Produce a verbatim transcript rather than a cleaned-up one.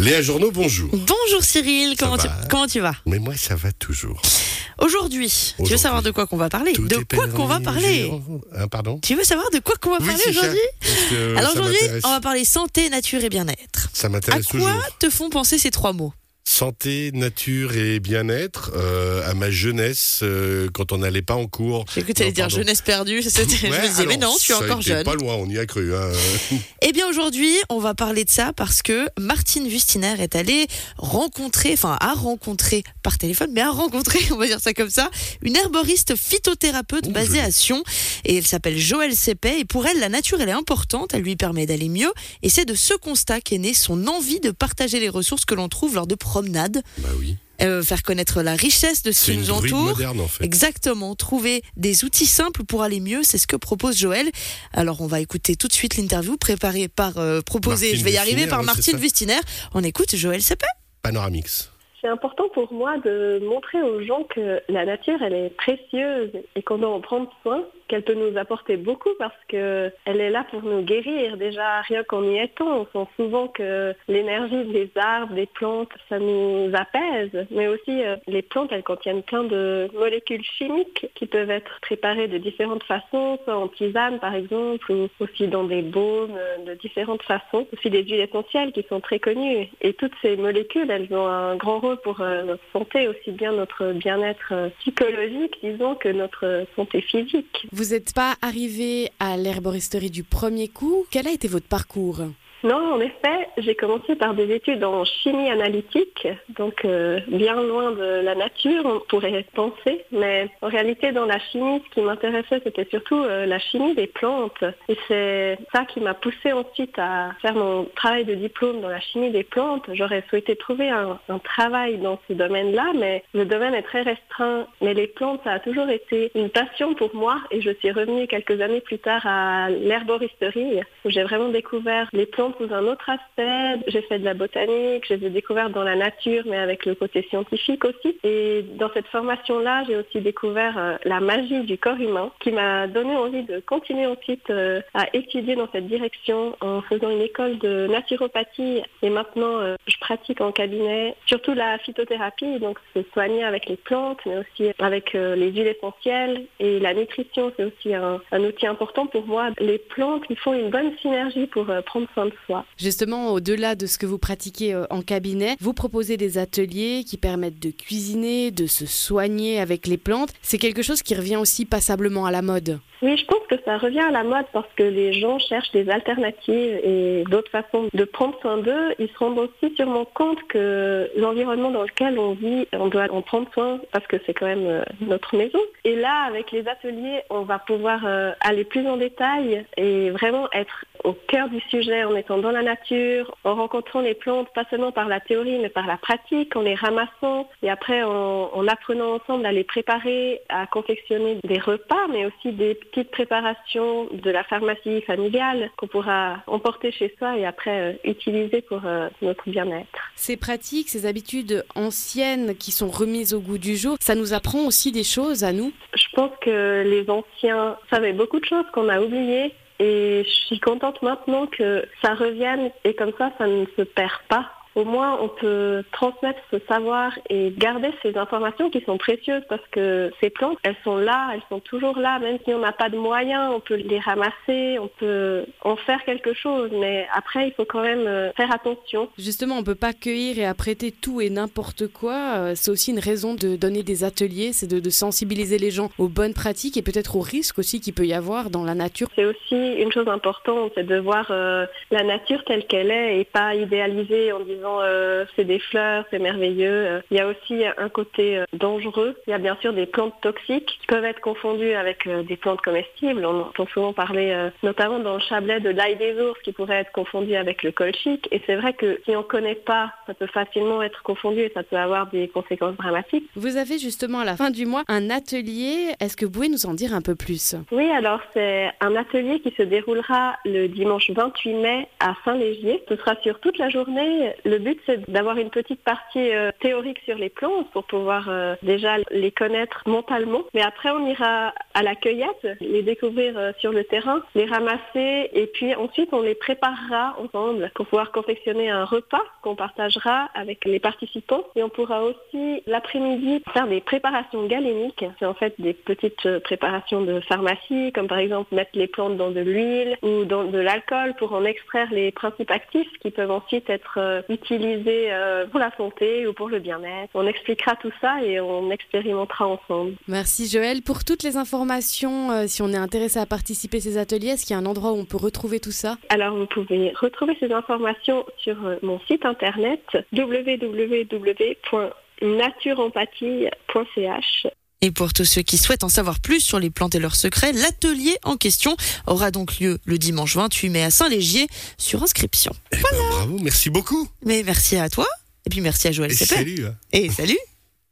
Léa Journeau, bonjour. Bonjour Cyril, comment tu, comment tu vas? Mais moi, ça va toujours. Aujourd'hui, Aujourd'hui, tu veux savoir de quoi qu'on va parler? Tout De est quoi qu'on va parler? Hein, pardon? Tu veux savoir de quoi qu'on va Oui, parler c'est ça, aujourd'hui? parce que Alors ça aujourd'hui, m'intéresse. on va parler santé, nature et bien-être. Ça À m'intéresse quoi toujours. te font penser ces trois mots? Santé, nature et bien-être. Euh, à ma jeunesse, euh, quand on n'allait pas en cours. J'ai cru que tu allais Non, dire pardon. jeunesse perdue. C'était, Ouais, je me disais, mais alors, non, tu es ça encore était jeune. Pas loin, on y a cru. Hein. Eh bien aujourd'hui, on va parler de ça parce que Martine Wustiner est allée rencontrer, enfin a rencontré par téléphone, mais a rencontré, on va dire ça comme ça, une herboriste phytothérapeute Ouh, basée joli. à Sion. Et elle s'appelle Joëlle Sepet. Et pour elle, la nature, elle est importante, elle lui permet d'aller mieux. Et c'est de ce constat qu'est née son envie de partager les ressources que l'on trouve lors de promenades, Bah oui. euh, faire connaître la richesse de ce C'est qui une nous druide entoure. moderne en fait. Exactement, trouver des outils simples pour aller mieux, c'est ce que propose Joëlle. Alors on va écouter tout de suite l'interview préparée par, euh, proposée, Martine je vais y arriver, Wustiner, par ouais, c'est Martine ça. Wustiner. On écoute Joëlle Sepet. Panoramix. C'est important pour moi de montrer aux gens que la nature, elle est précieuse et qu'on doit en prendre soin, qu'elle peut nous apporter beaucoup parce que elle est là pour nous guérir. Déjà, rien qu'en y étant, on sent souvent que l'énergie des arbres, des plantes, ça nous apaise. Mais aussi, euh, les plantes, elles contiennent plein de molécules chimiques qui peuvent être préparées de différentes façons, soit en tisane par exemple, ou aussi dans des baumes euh, de différentes façons. Aussi des huiles essentielles qui sont très connues. Et toutes ces molécules, elles ont un grand rôle pour euh, notre santé, aussi bien notre bien-être euh, psychologique, disons, que notre euh, santé physique. Vous n'êtes pas arrivé à l'herboristerie du premier coup. Quel a été votre parcours ? Non, en effet, j'ai commencé par des études en chimie analytique, donc euh, bien loin de la nature, on pourrait penser. Mais en réalité, dans la chimie, ce qui m'intéressait, c'était surtout euh, la chimie des plantes. Et c'est ça qui m'a poussée ensuite à faire mon travail de diplôme dans la chimie des plantes. J'aurais souhaité trouver un, un travail dans ce domaine-là, mais le domaine est très restreint. Mais les plantes, ça a toujours été une passion pour moi. Et je suis revenue quelques années plus tard à l'herboristerie, où j'ai vraiment découvert les plantes sous un autre aspect. J'ai fait de la botanique, j'ai des découvertes dans la nature, mais avec le côté scientifique aussi. Et dans cette formation-là, j'ai aussi découvert euh, la magie du corps humain, qui m'a donné envie de continuer ensuite euh, à étudier dans cette direction en faisant une école de naturopathie. Et maintenant, euh, je pratique en cabinet, surtout la phytothérapie, donc se soigner avec les plantes, mais aussi avec euh, les huiles essentielles. Et la nutrition, c'est aussi un, un outil important pour moi. Les plantes, ils font une bonne synergie pour euh, prendre soin de soi. Justement, au-delà de ce que vous pratiquez euh, en cabinet, vous proposez des ateliers qui permettent de cuisiner, de se soigner avec les plantes. C'est quelque chose qui revient aussi passablement à la mode. Oui, je pense que ça revient à la mode parce que les gens cherchent des alternatives et d'autres façons de prendre soin d'eux. Ils se rendent aussi sûrement compte que l'environnement dans lequel on vit, on doit en prendre soin parce que c'est quand même euh, notre maison. Et là, avec les ateliers, on va pouvoir euh, aller plus en détail et vraiment être au cœur du sujet en étant dans la nature, en rencontrant les plantes, pas seulement par la théorie, mais par la pratique, en les ramassant et après en, en apprenant ensemble à les préparer, à confectionner des repas, mais aussi des petites préparations de la pharmacie familiale qu'on pourra emporter chez soi et après euh, utiliser pour euh, notre bien-être. Ces pratiques, ces habitudes anciennes qui sont remises au goût du jour, ça nous apprend aussi des choses à nous. Je pense que les anciens savaient beaucoup de choses qu'on a oubliées. Et je suis contente maintenant que ça revienne et comme ça, ça ne se perd pas. Au moins, on peut transmettre ce savoir et garder ces informations qui sont précieuses parce que ces plantes, elles sont là, elles sont toujours là. Même si on n'a pas de moyens, on peut les ramasser, on peut en faire quelque chose. Mais après, il faut quand même faire attention. Justement, on ne peut pas cueillir et apprêter tout et n'importe quoi. C'est aussi une raison de donner des ateliers, c'est de, de sensibiliser les gens aux bonnes pratiques et peut-être aux risques aussi qu'il peut y avoir dans la nature. C'est aussi une chose importante, c'est de voir euh, la nature telle qu'elle est et pas idéaliser en disant Euh, c'est des fleurs, c'est merveilleux. Euh, il y a aussi un côté euh, dangereux. Il y a bien sûr des plantes toxiques qui peuvent être confondues avec euh, des plantes comestibles. On entend souvent parler, euh, notamment dans le Chablais, de l'ail des ours qui pourrait être confondu avec le colchique. Et c'est vrai que si on ne connaît pas, ça peut facilement être confondu et ça peut avoir des conséquences dramatiques. Vous avez justement à la fin du mois un atelier. Est-ce que vous pouvez nous en dire un peu plus ? Oui, alors c'est un atelier qui se déroulera le dimanche vingt-huit mai à Saint-Légier. Ce sera sur toute la journée. Le Le but, c'est d'avoir une petite partie euh, théorique sur les plantes pour pouvoir euh, déjà les connaître mentalement. Mais après, on ira à la cueillette, les découvrir euh, sur le terrain, les ramasser et puis ensuite, on les préparera ensemble pour pouvoir confectionner un repas qu'on partagera avec les participants. Et on pourra aussi, l'après-midi, faire des préparations galéniques. C'est en fait des petites euh, préparations de pharmacie, comme par exemple mettre les plantes dans de l'huile ou dans de l'alcool pour en extraire les principes actifs qui peuvent ensuite être euh, utilisés euh, pour la santé ou pour le bien-être. On expliquera tout ça et on expérimentera ensemble. Merci Joëlle. Pour toutes les informations, euh, si on est intéressé à participer à ces ateliers, est-ce qu'il y a un endroit où on peut retrouver tout ça ? Alors vous pouvez retrouver ces informations sur euh, mon site internet w w w point nature empathie point c h. Et pour tous ceux qui souhaitent en savoir plus sur les plantes et leurs secrets, l'atelier en question aura donc lieu le dimanche vingt-huit mai à Saint-Légier sur inscription. Eh ben, bravo, merci beaucoup. Mais merci à toi, et puis merci à Joël Et Seppel. salut. Hein. Et salut.